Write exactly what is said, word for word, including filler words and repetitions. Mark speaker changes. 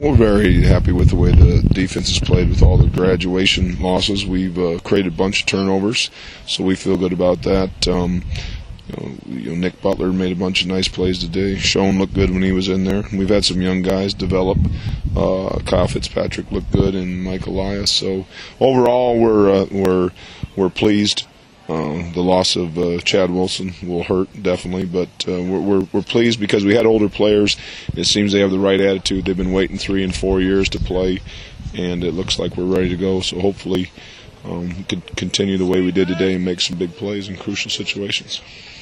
Speaker 1: We're very happy with the way the defense has played with all the graduation losses. We've uh, created a bunch of turnovers, so we feel good about that. Um, you know, you know, Nick Butler made a bunch of nice plays today. Schoen looked good when he was in there. We've had some young guys develop. Uh, Kyle Fitzpatrick looked good, and Mike Elias. So overall, we're uh, we're we're pleased. Uh, the loss of uh, Chad Wilson will hurt, definitely, but uh, we're, we're we're pleased because we had older players. It seems they have the right attitude. They've been waiting three and four years to play, and it looks like we're ready to go. So hopefully um, we can continue the way we did today and make some big plays in crucial situations.